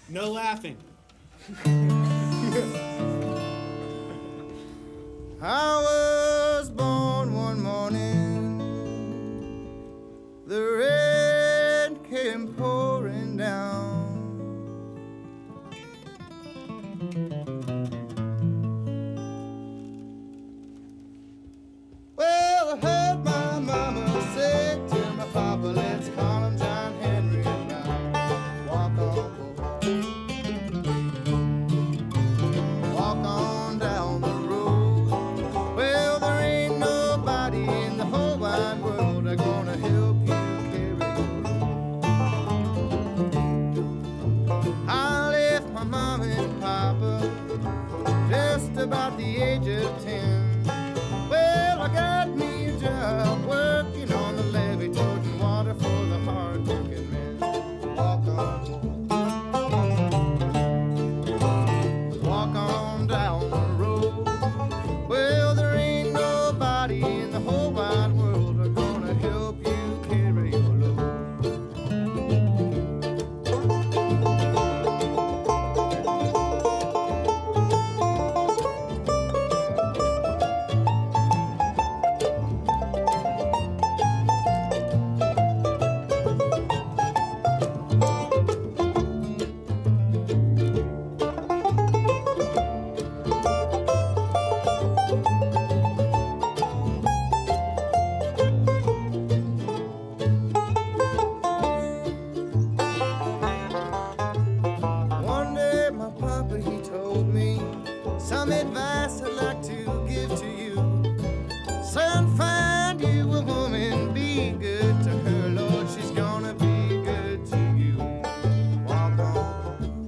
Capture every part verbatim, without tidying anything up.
No laughing. I was born one morning, the rain came pouring down. Well, I heard my mama say to my papa, let's call him John Henry Brown. Walk on, walk on down the road. Well, there ain't nobody in the whole wide world that's gonna help you carry your load. I left my mama and papa just about the age of ten. Well, I got me a job working on the levee, toting water for the hard-working men. Walk on, walk on down the road. Well, there ain't nobody in the whole wide world that's gonna help you carry your load. One day my papa, he told me some advice I'd like to give to you. Son, find you a woman, be good to her, Lord, she's gonna be good to you. Walk on,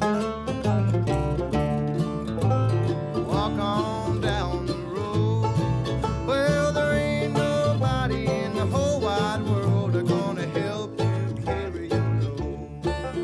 walk on down the road. Well, there ain't nobody in the whole wide world that's gonna help you carry your load.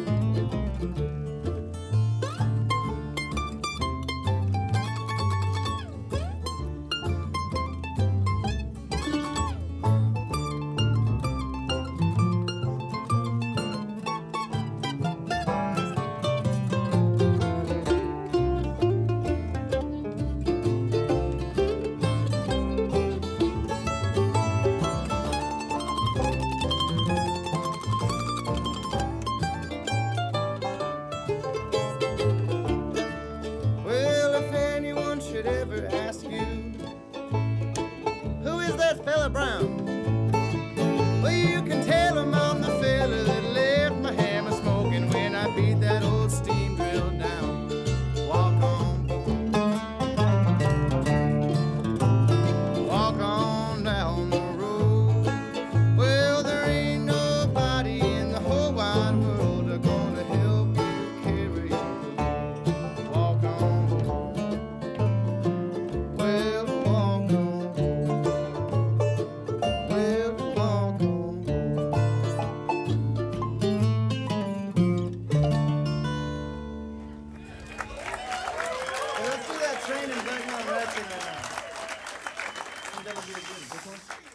Well, if anyone should ever ask you, who is that fella Brown? Well, you can tell him I'm the fella that left my hammer smoking when I beat that old steam drill down. Walk on, walk on down the road. Well, there ain't nobody in the whole wide world that's gonna help you carry your load. Walk on, well, walk on, well, walk on. Hey, let's do that train and Black Mountain Rhapsody right now. I think that'll be a good. Which one?